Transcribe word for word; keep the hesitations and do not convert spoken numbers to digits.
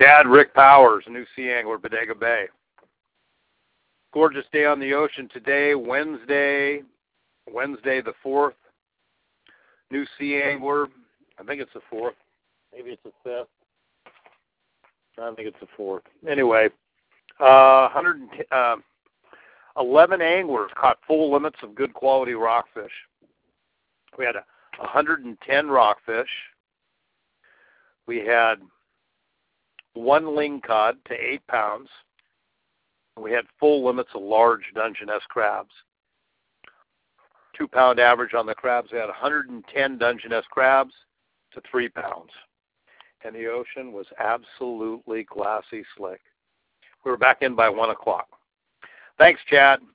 Chad, Rick Powers, new sea angler, Bodega Bay. Gorgeous day on the ocean today, Wednesday, Wednesday the fourth. New sea angler, I think it's the fourth. Maybe it's the fifth. I think it's the fourth. Anyway, uh, one hundred uh, eleven anglers caught full limits of good quality rockfish. We had a, one hundred ten rockfish. We had one lingcod to eight pounds. We had full limits of large Dungeness crabs. Two pound average on the crabs. We had one hundred ten Dungeness crabs to three pounds. And the ocean was absolutely glassy slick. We were back in by one o'clock. Thanks, Chad.